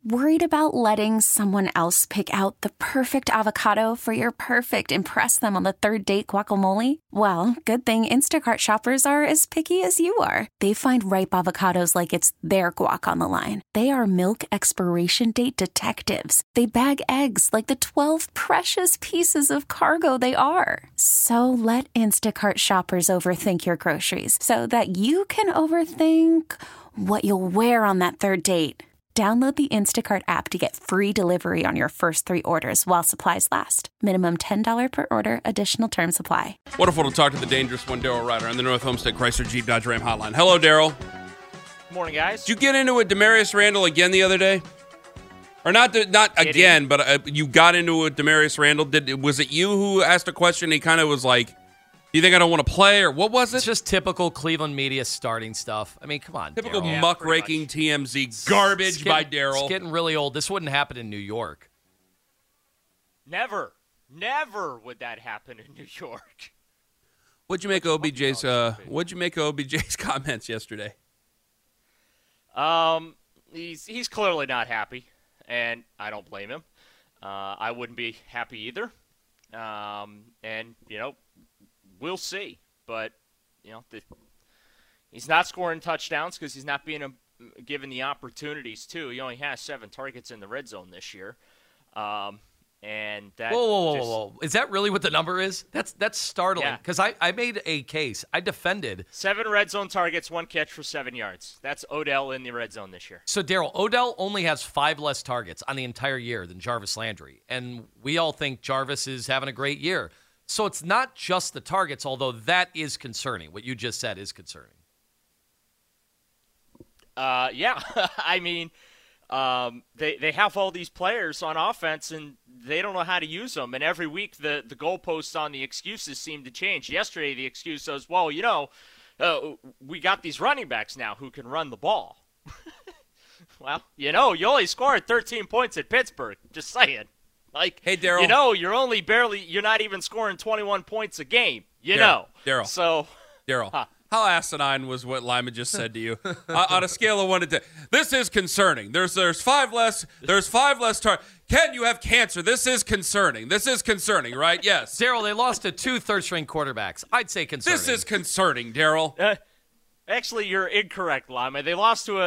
Worried about letting someone else pick out the perfect avocado for your perfect impress them on the third date guacamole? Well, good thing Instacart shoppers are as picky as you are. They find ripe avocados like it's their guac on the line. They are milk expiration date detectives. They bag eggs like the 12 precious pieces of cargo they are. So let Instacart shoppers overthink your groceries so that you can overthink what you'll wear on that third date. Download the Instacart app to get free delivery on your first 3 orders while supplies last. Minimum $10 per order. Additional terms apply. Wonderful to talk to the dangerous one, Daryl Ryder, on the North Homestead Chrysler Jeep Dodge Ram hotline. Hello, Daryl. Good morning, guys. Did you get into it, Demarius Randall again the other day? Or not again, but you got into it, Demarius Randall. Was it you who asked a question? He kind of was like, do you think I don't want to play, or what was it? It's just typical Cleveland media starting stuff. I mean, come on, Typical Darryl. muckraking TMZ garbage by Daryl. It's getting really old. This wouldn't happen in New York. Never would that happen in New York. What'd you make of OBJ's comments yesterday? He's clearly not happy, and I don't blame him. I wouldn't be happy either. And we'll see. But he's not scoring touchdowns because he's not being given the opportunities to. He only has 7 targets in the red zone this year. And that Whoa. Is that really what the number is? That's startling. Because Yeah. I made a case. I defended. 7 red zone targets, 1 catch for 7 yards. That's Odell in the red zone this year. So, Daryl, Odell only has 5 less targets on the entire year than Jarvis Landry. And we all think Jarvis is having a great year. So it's not just the targets, although that is concerning. What you just said is concerning. Yeah. I mean, they have all these players on offense, and they don't know how to use them. And every week the goalposts on the excuses seem to change. Yesterday the excuse was, well, we got these running backs now who can run the ball. Well, you only scored 13 points at Pittsburgh. Just saying. Like, hey, Daryl. You're not even scoring 21 points a game. Daryl. So, Daryl, how asinine was what Lyman just said to you? On a scale of 1 to 10, this is concerning. There's 5 less. There's 5 less targets. Ken, you have cancer. This is concerning. This is concerning, right? Yes. Daryl, they lost to 2 third-string quarterbacks. I'd say concerning. This is concerning, Daryl. Actually, you're incorrect, Lama. They lost to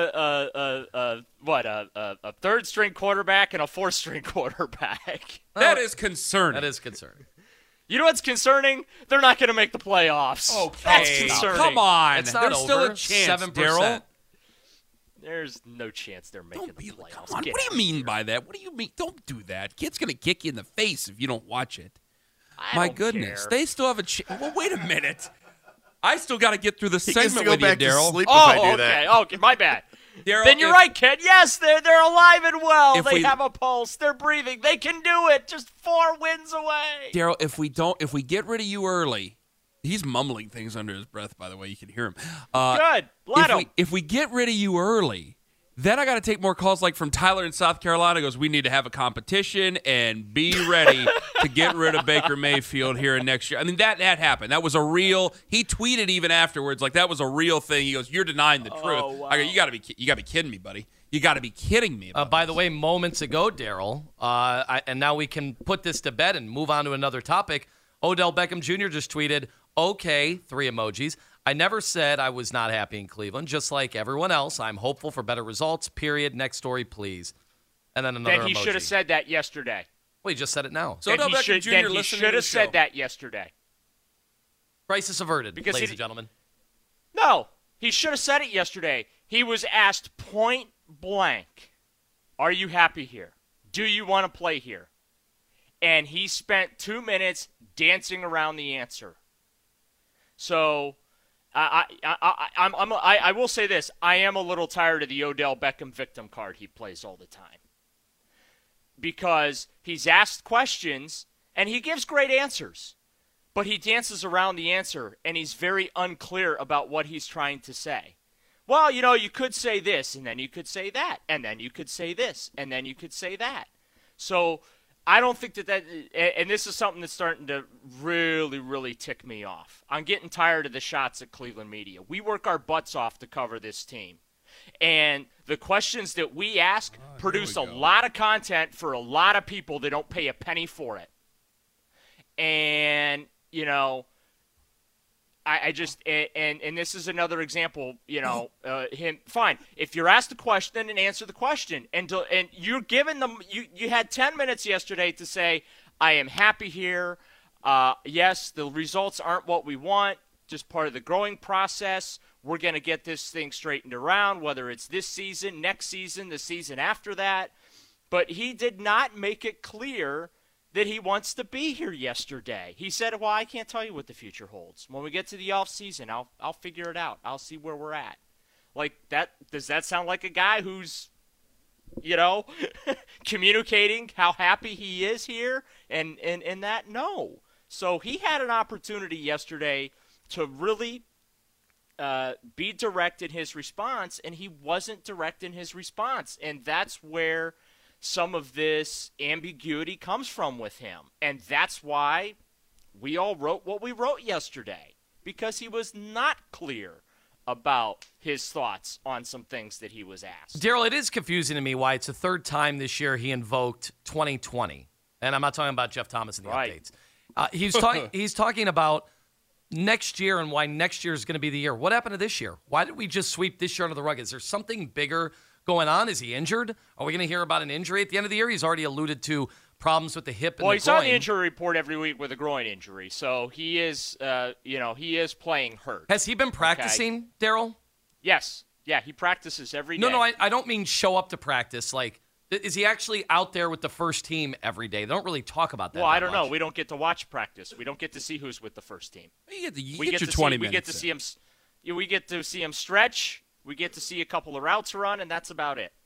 a third-string quarterback and a fourth-string quarterback. That is concerning. That is concerning. You know what's concerning? They're not going to make the playoffs. Okay. That's concerning. Come on. It's not There's still over. a chance, 7%. Daryl. There's no chance they're making the playoffs. Come on. What do you mean by that? What do you mean? Don't do that. Kid's going to kick you in the face if you don't watch it. My goodness. Care. They still have a chance. Well, wait a minute. I still got to get through the He gets to segment go with you, back to Daryl. sleep if I do okay. that. Okay, my bad. Daryl, Then you're right, Ken. Yes, they're alive and well. If They we- have a pulse. They're breathing. They can do it. Just 4 wins away. Daryl, if we get rid of you early, he's mumbling things under his breath, by the way. You can hear him. Good. Let him. If we get rid of you early, then I got to take more calls like from Tyler in South Carolina. Goes, we need to have a competition and be ready to get rid of Baker Mayfield here in next year. I mean, that happened. That was a real. He tweeted even afterwards like that was a real thing. He goes, you're denying the truth. Wow. I go, you got to be kidding me, buddy. You got to be kidding me. By the way, moments ago, Daryl, and now we can put this to bed and move on to another topic. Odell Beckham Jr. just tweeted, okay, 3 emojis. I never said I was not happy in Cleveland. Just like everyone else, I'm hopeful for better results, period. Next story, please. And then another Then he emoji. should have said that yesterday. Well, he just said it now. So Odell Beckham Jr. Then he listening should to the have said show. that yesterday. Crisis averted, Because ladies he- and gentlemen. No, he should have said it yesterday. He was asked point blank, are you happy here? Do you want to play here? And he spent 2 minutes dancing around the answer. So I will say this. I am a little tired of the Odell Beckham victim card he plays all the time. Because he's asked questions, and he gives great answers. But he dances around the answer, and he's very unclear about what he's trying to say. Well, you could say this, and then you could say that, and then you could say this, and then you could say that. So I don't think that and this is something that's starting to really, really tick me off. I'm getting tired of the shots at Cleveland media. We work our butts off to cover this team. And the questions that we ask produce a lot of content for a lot of people that don't pay a penny for it. And, I just and this is another example, him fine. If you're asked a question, then answer the question. And you're given them you had 10 minutes yesterday to say, I am happy here. Yes, the results aren't what we want, just part of the growing process. We're going to get this thing straightened around, whether it's this season, next season, the season after that. But he did not make it clear that he wants to be here yesterday. He said, well, I can't tell you what the future holds. When we get to the off season, I'll figure it out. I'll see where we're at. Like that, does that sound like a guy who's, communicating how happy he is here and that? No. So he had an opportunity yesterday to really be direct in his response, and he wasn't direct in his response. And that's where some of this ambiguity comes from with him. And that's why we all wrote what we wrote yesterday, because he was not clear about his thoughts on some things that he was asked. Daryl, it is confusing to me why it's the third time this year he invoked 2020. And I'm not talking about Jeff Thomas and the updates. He's talking about next year and why next year is going to be the year. What happened to this year? Why did we just sweep this year under the rug? Is there something bigger going on? Is he injured? Are we going to hear about an injury at the end of the year? He's already alluded to problems with the hip and the groin. Well, he's on the injury report every week with a groin injury, so he is, he is playing hurt. Has he been practicing, Daryl? Yes. Yeah, he practices every day. No, I don't mean show up to practice. Like, is he actually out there with the first team every day? They don't really talk about that. Well, I don't know. We don't get to watch practice. We don't get to see who's with the first team. You get your 20 minutes. We get to see him. We get to see him stretch. We get to see a couple of routes run, and that's about it.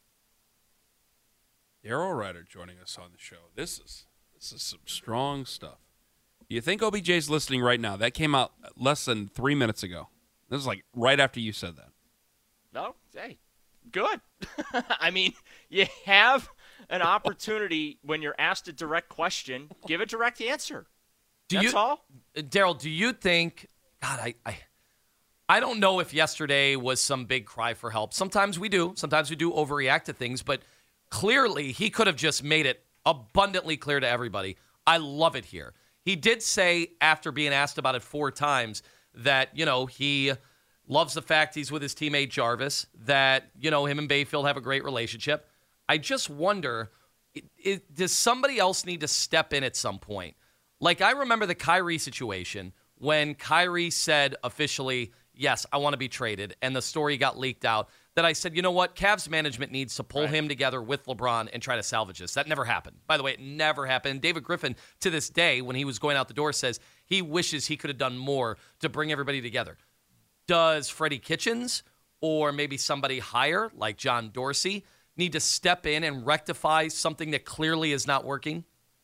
Daryl Ryder joining us on the show. This is some strong stuff. Do you think OBJ's listening right now? That came out less than 3 minutes ago. This is like right after you said that. No, hey, good. I mean, you have an opportunity when you're asked a direct question, give a direct answer. That's all. Daryl, do you think? God, I don't know if yesterday was some big cry for help. Sometimes we do. Sometimes we do overreact to things, but clearly he could have just made it abundantly clear to everybody. I love it here. He did say after being asked about it 4 times that, he loves the fact he's with his teammate Jarvis, that, him and Bayfield have a great relationship. I just wonder, does somebody else need to step in at some point? Like, I remember the Kyrie situation when Kyrie said officially, yes, I want to be traded, and the story got leaked out, that I said, you know what, Cavs management needs to pull him together with LeBron and try to salvage this. That never happened. By the way, it never happened. David Griffin, to this day, when he was going out the door, says he wishes he could have done more to bring everybody together. Does Freddie Kitchens or maybe somebody higher, like John Dorsey, need to step in and rectify something that clearly is not working?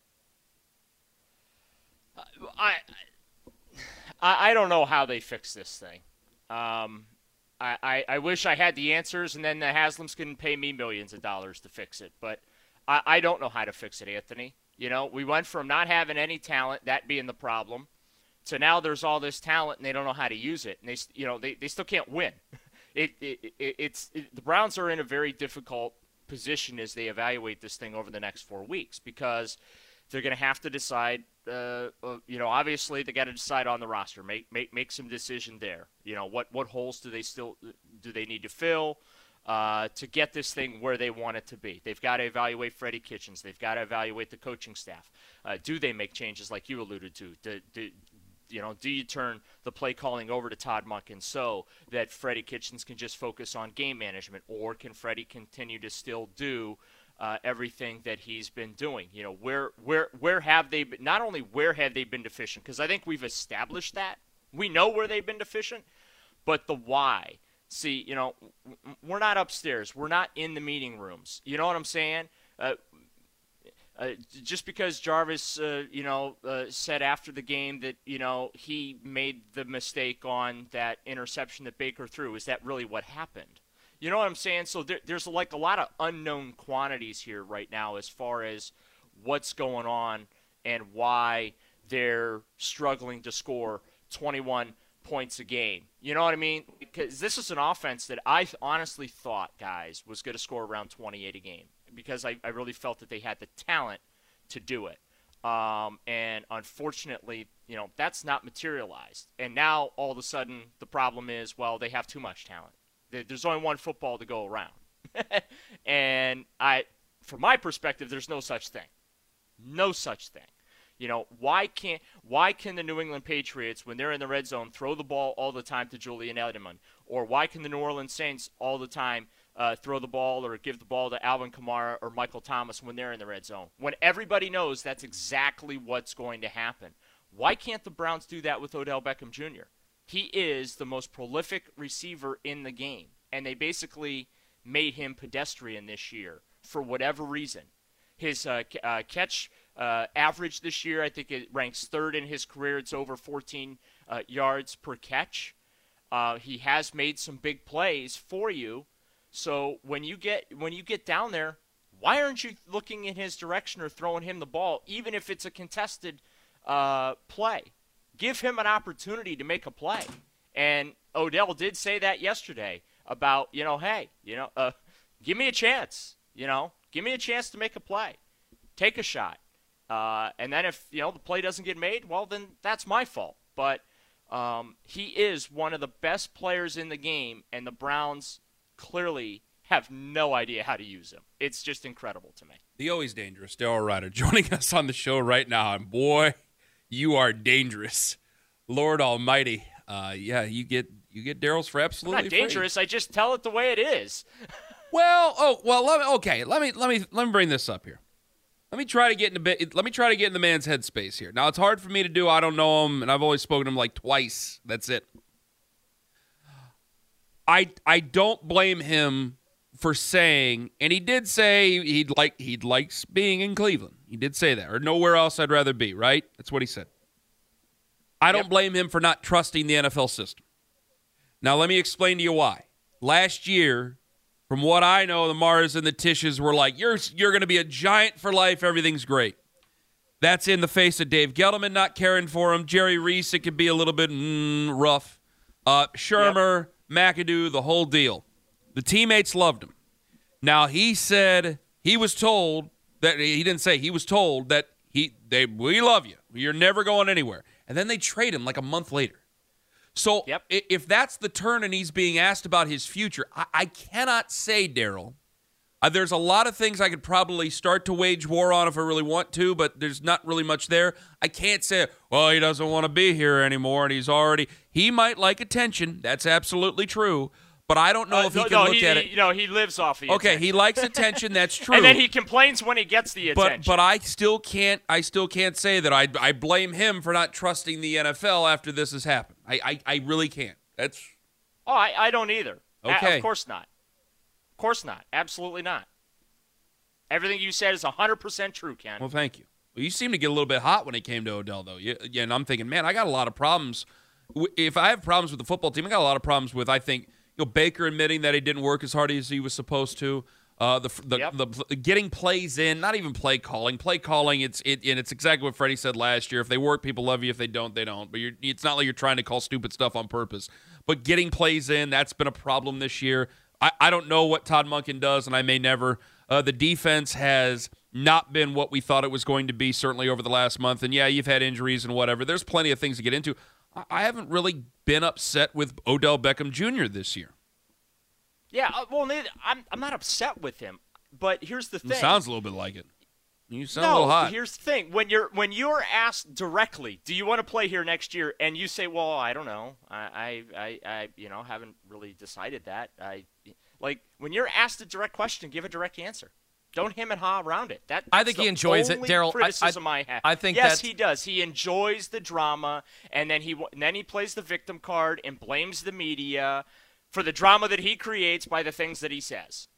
I don't know how they fix this thing. I wish I had the answers, and then the Haslams can pay me millions of dollars to fix it. But I don't know how to fix it, Anthony. We went from not having any talent, that being the problem, to now there's all this talent, and they don't know how to use it, and they still can't win. The Browns are in a very difficult position as they evaluate this thing over the next 4 weeks, because they're going to have to decide. Obviously they got to decide on the roster, make some decision there. What holes do they need to fill to get this thing where they want it to be? They've got to evaluate Freddie Kitchens. They've got to evaluate the coaching staff. Do they make changes like you alluded to? Do you turn the play calling over to Todd Monken so that Freddie Kitchens can just focus on game management, or can Freddie continue to still do everything that he's been doing? Where have they been? Not only where have they been deficient, because I think we've established that we know where they've been deficient, but the why. See, we're not upstairs. We're not in the meeting rooms. You know what I'm saying? Just because Jarvis, said after the game that, he made the mistake on that interception that Baker threw, is that really what happened? You know what I'm saying? So there's like a lot of unknown quantities here right now as far as what's going on and why they're struggling to score 21 points a game. You know what I mean? Because this is an offense that I honestly thought, guys, was going to score around 28 a game because I really felt that they had the talent to do it. And unfortunately, that's not materialized. And now all of a sudden the problem is, well, they have too much talent. There's only one football to go around. And from my perspective, there's no such thing. No such thing. Why can the New England Patriots, when they're in the red zone, throw the ball all the time to Julian Edelman? Or why can the New Orleans Saints all the time throw the ball or give the ball to Alvin Kamara or Michael Thomas when they're in the red zone? When everybody knows that's exactly what's going to happen. Why can't the Browns do that with Odell Beckham Jr.? He is the most prolific receiver in the game, and they basically made him pedestrian this year for whatever reason. His catch average this year, I think it ranks third in his career. It's over 14 yards per catch. He has made some big plays for you. So when you get down there, why aren't you looking in his direction or throwing him the ball, even if it's a contested play? Give him an opportunity to make a play. And Odell did say that yesterday about, hey, give me a chance. Give me a chance to make a play. Take a shot. And then if, the play doesn't get made, well, then that's my fault. But he is one of the best players in the game, and the Browns clearly have no idea how to use him. It's just incredible to me. The always dangerous Daryl Ryder joining us on the show right now. And boy, you are dangerous. Lord Almighty. You get Daryl's for absolutely I'm not dangerous. Free. I just tell it the way it is. Let me bring this up here. Let me try to get in the man's headspace here. Now, it's hard for me to do. I don't know him, and I've only spoken to him like twice. That's it. I don't blame him for saying, and he did say he likes being in Cleveland. He did say that, or nowhere else I'd rather be, right? That's what he said. I don't blame him for not trusting the NFL system. Now, let me explain to you why. Last year, from what I know, the Mars and the Tishes were like, you're going to be a Giant for life. Everything's great. That's in the face of Dave Gettleman not caring for him. Jerry Reese, it could be a little bit rough. Shermer, McAdoo, the whole deal. The teammates loved him. Now, he said he was told that he didn't say he was told that we love you. You're never going anywhere. And then they trade him like a month later. So if that's the turn and he's being asked about his future, I cannot say, Daryl. There's a lot of things I could probably start to wage war on if I really want to, but there's not really much there. I can't say, well, he doesn't want to be here anymore, and he might like attention. That's absolutely true. But I don't know if he can look at it. He lives off the attention. Okay, he likes attention. That's true. And then he complains when he gets the attention. But I still can't say that I blame him for not trusting the NFL after this has happened. I really can't. That's. Oh, I don't either. Okay. Of course not. Of course not. Absolutely not. Everything you said is 100% true, Ken. Well, thank you. Well, you seem to get a little bit hot when it came to Odell, though. Yeah, and I'm thinking, man, I got a lot of problems. If I have problems with the football team, I got a lot of problems with, I think, Baker admitting that he didn't work as hard as he was supposed to. The getting plays in, not even play calling. Play calling, it's exactly what Freddie said last year. If they work, people love you. If they don't, they don't. But it's not like you're trying to call stupid stuff on purpose. But getting plays in, that's been a problem this year. I don't know what Todd Monken does, and I may never. The defense has not been what we thought it was going to be, certainly over the last month. And, yeah, you've had injuries and whatever. There's plenty of things to get into. I haven't really been upset with Odell Beckham Jr. this year. Yeah, well, I'm not upset with him, but here's the thing. It sounds a little bit like it. You sound a little hot. Here's the thing. When you're asked directly, do you want to play here next year, and you say, well, I don't know. I haven't really decided that. When you're asked a direct question, give a direct answer. Don't hem and haw around it. I think he enjoys it, Daryl. Criticism I have. I think yes, he does. He enjoys the drama, and then he plays the victim card and blames the media for the drama that he creates by the things that he says.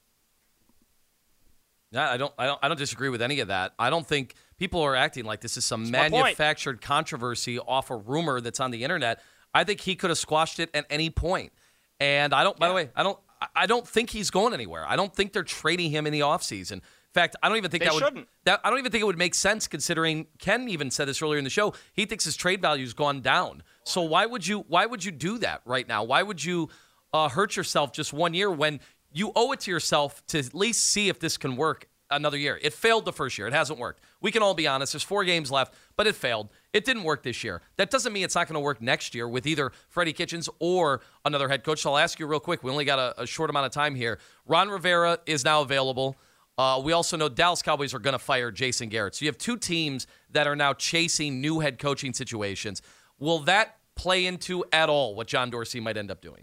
Yeah, I don't disagree with any of that. I don't think people are acting like this is some manufactured controversy off a rumor that's on the internet. I think he could have squashed it at any point. And by the way, I don't think he's going anywhere. I don't think they're trading him in the offseason. In fact, I don't even think They I shouldn't. don't even think it would make sense considering Ken even said this earlier in the show. He thinks his trade value's gone down. So why would you do that right now? Why would you hurt yourself just 1 year when you owe it to yourself to at least see if this can work another year? It failed the first year. It hasn't worked. We can all be honest. There's 4 games left, but it failed. It didn't work this year. That doesn't mean it's not going to work next year with either Freddie Kitchens or another head coach. So I'll ask you real quick. We only got a short amount of time here. Ron Rivera is now available. We also know Dallas Cowboys are going to fire Jason Garrett. So you have 2 teams that are now chasing new head coaching situations. Will that play into at all what John Dorsey might end up doing?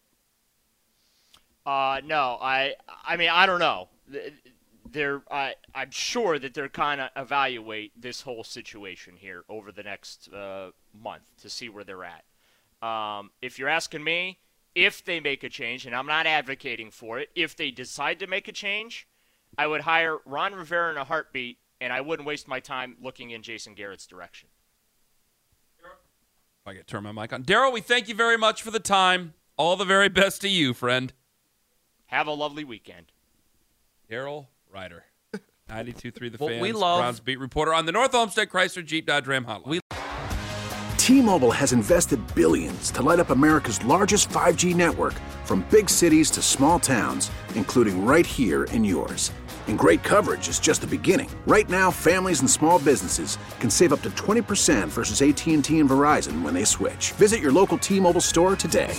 No. I mean, I don't know. I'm sure that they're kind of evaluate this whole situation here over the next month to see where they're at. If you're asking me, if they make a change, and I'm not advocating for it, if they decide to make a change, I would hire Ron Rivera in a heartbeat, and I wouldn't waste my time looking in Jason Garrett's direction. If I could turn my mic on. Daryl, we thank you very much for the time. All the very best to you, friend. Have a lovely weekend. Daryl Ryder, 92.3 The Fans, we love Browns beat reporter on the North Olmsted Chrysler Jeep Dodge Ram hotline. T-Mobile has invested billions to light up America's largest 5G network, from big cities to small towns, including right here in yours. And great coverage is just the beginning. Right now, families and small businesses can save up to 20% versus AT&T and Verizon when they switch. Visit your local T-Mobile store today.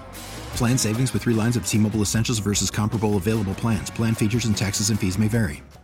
Plan savings with 3 lines of T-Mobile Essentials versus comparable available plans. Plan features and taxes and fees may vary.